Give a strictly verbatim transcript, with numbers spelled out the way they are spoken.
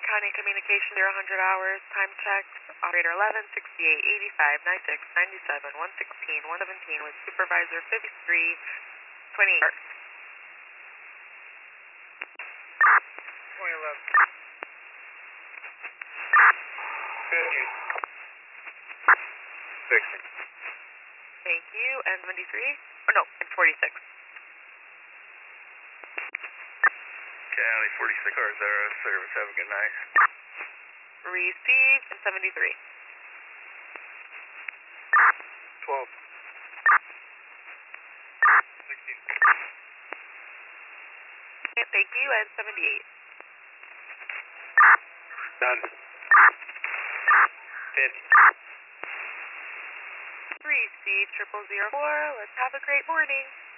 County Communication, zero one hundred hours, time check, operator eleven, sixty-eight, eighty-five, ninety-six, ninety-seven, one sixteen, one seventeen with supervisor fifty-three, twenty-eight. twenty eleven. fifty. sixty. Thank you, and seventy-three? Oh no, and forty-six. County forty-six hours there, service, have a good night. Received, and seventy-three. twelve. sixteen. Okay, thank you, and seventy-eight. Done. fifty. Received, triple zero four, let's have a great morning.